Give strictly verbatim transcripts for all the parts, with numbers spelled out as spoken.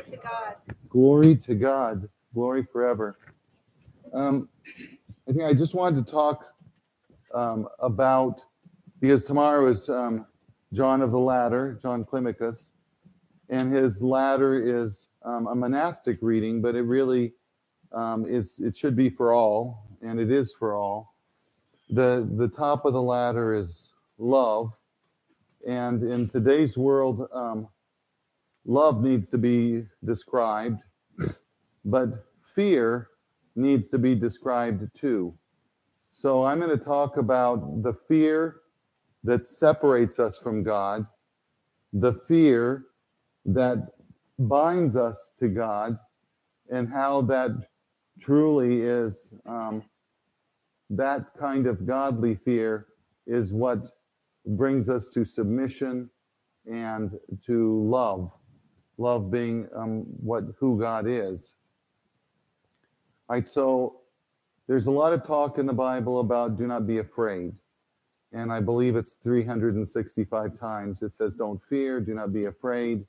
to God. Glory to God. Glory forever. Um, I think I just wanted to talk um, about, because tomorrow is um, John of the Ladder, John Climacus, and his ladder is um, a monastic reading, but it really um, is, it should be for all, and it is for all. The, the top of the ladder is love, and in today's world, um, love needs to be described, but fear needs to be described too. So I'm going to talk about the fear that separates us from God, the fear that binds us to God, and how that truly is um, that kind of godly fear is what brings us to submission and to love. Love being um, what who God is. All right, so there's a lot of talk in the Bible about do not be afraid. And I believe it's three hundred sixty-five times. It says, don't fear, do not be afraid.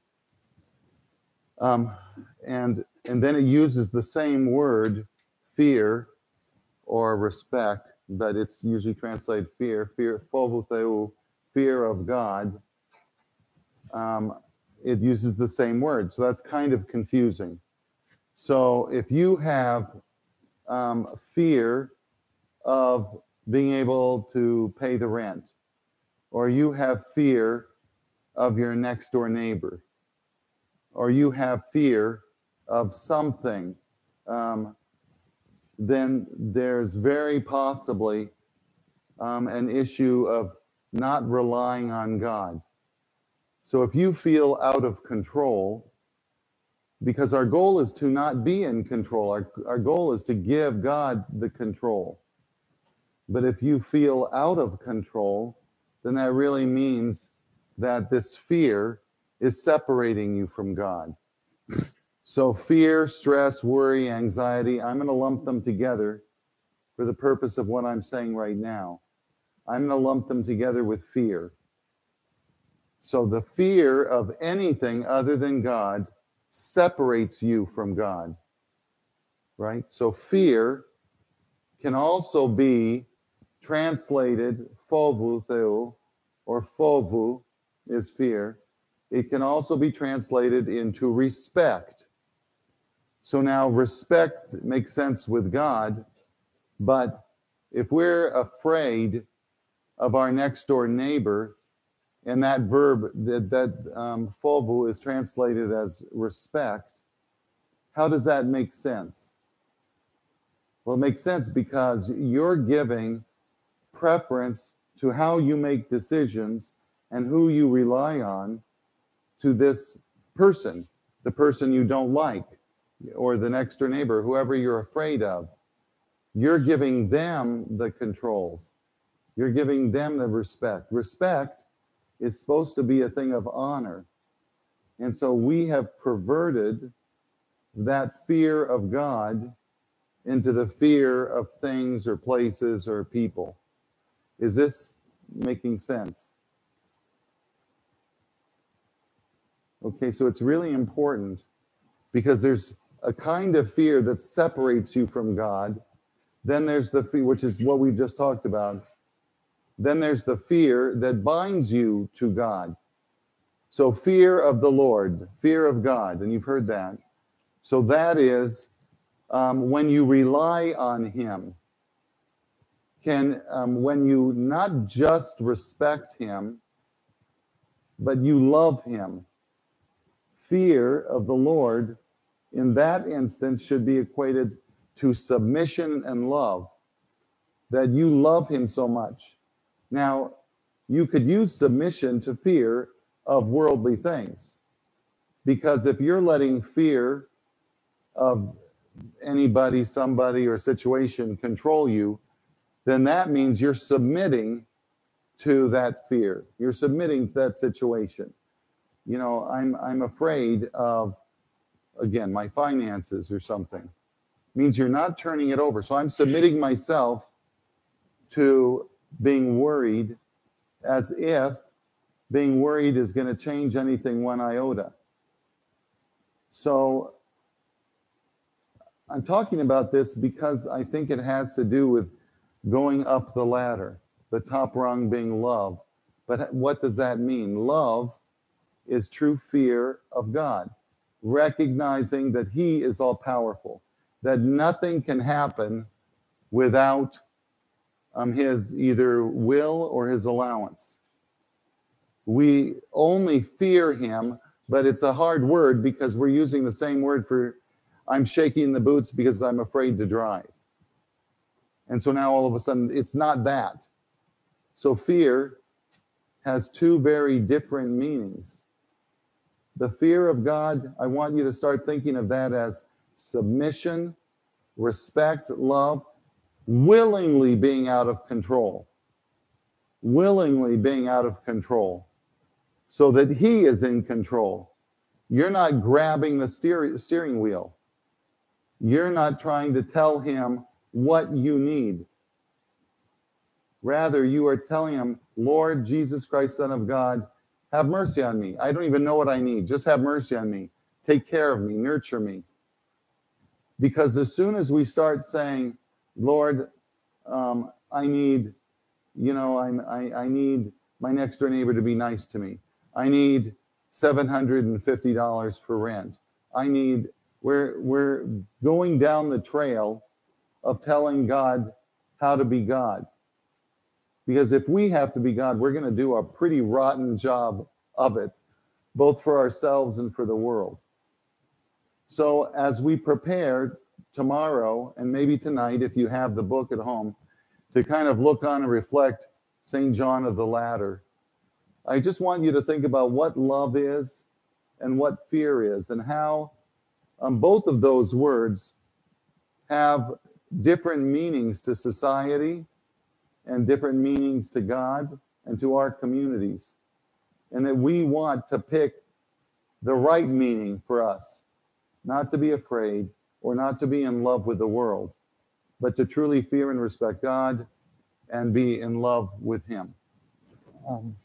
Um, and, and then it uses the same word, fear, or respect, but it's usually translated fear, fear, phobos, fear of God. Um, it uses the same word, so that's kind of confusing. So if you have um, fear of being able to pay the rent, or you have fear of your next door neighbor, or you have fear of something, um, then there's very possibly um, an issue of not relying on God. So if you feel out of control, because our goal is to not be in control, our, our goal is to give God the control. But if you feel out of control, then that really means that this fear is separating you from God. So fear, stress, worry, anxiety, I'm going to lump them together for the purpose of what I'm saying right now. I'm going to lump them together with fear. So the fear of anything other than God separates you from God, right? So fear can also be translated phobou, or phovu is fear. It can also be translated into respect. So now respect makes sense with God, but if we're afraid of our next door neighbor, and that verb, that, that um, phovu is translated as respect, how does that make sense? Well, it makes sense because you're giving preference to how you make decisions and who you rely on to this person, the person you don't like, or the next door neighbor, whoever you're afraid of. You're giving them the controls. You're giving them the respect. Respect is supposed to be a thing of honor. And so we have perverted that fear of God into the fear of things or places or people. Is this making sense? Okay, so it's really important because there's a kind of fear that separates you from God. Then there's the fear, which is what we've just talked about. Then there's the fear that binds you to God. So fear of the Lord, fear of God, and you've heard that. So that is um, when you rely on Him. Can um, when you not just respect Him, but you love Him. Fear of the Lord, in that instance, should be equated to submission and love. That you love Him so much. Now, you could use submission to fear of worldly things. Because if you're letting fear of anybody, somebody, or situation control you, then that means you're submitting to that fear. You're submitting to that situation. You know, I'm I'm afraid of, again, my finances or something. It means you're not turning it over. So I'm submitting myself to being worried as if being worried is going to change anything one iota. So I'm talking about this because I think it has to do with going up the ladder, the top rung being love. But what does that mean? Love is true fear of God, recognizing that He is all powerful, that nothing can happen without um, His either will or His allowance. We only fear Him, but it's a hard word because we're using the same word for I'm shaking the boots because I'm afraid to drive. And so now all of a sudden, it's not that. So fear has two very different meanings. The fear of God, I want you to start thinking of that as submission, respect, love, willingly being out of control. Willingly being out of control so that He is in control. You're not grabbing the steer- steering wheel. You're not trying to tell Him what you need. Rather, you are telling Him, Lord Jesus Christ, Son of God, have mercy on me. I don't even know what I need. Just have mercy on me. Take care of me. Nurture me. Because as soon as we start saying, Lord, um, I need, you know, I'm, I, I need my next door neighbor to be nice to me. I need seven hundred fifty dollars for rent. I need, we're, we're going down the trail of telling God how to be God. Because if we have to be God, we're going to do a pretty rotten job of it, both for ourselves and for the world. So as we prepare tomorrow, and maybe tonight, if you have the book at home, to kind of look on and reflect Saint John of the Ladder, I just want you to think about what love is and what fear is, and how um, both of those words have different meanings to society and different meanings to God and to our communities. And that we want to pick the right meaning for us, not to be afraid or not to be in love with the world, but to truly fear and respect God and be in love with Him. Um,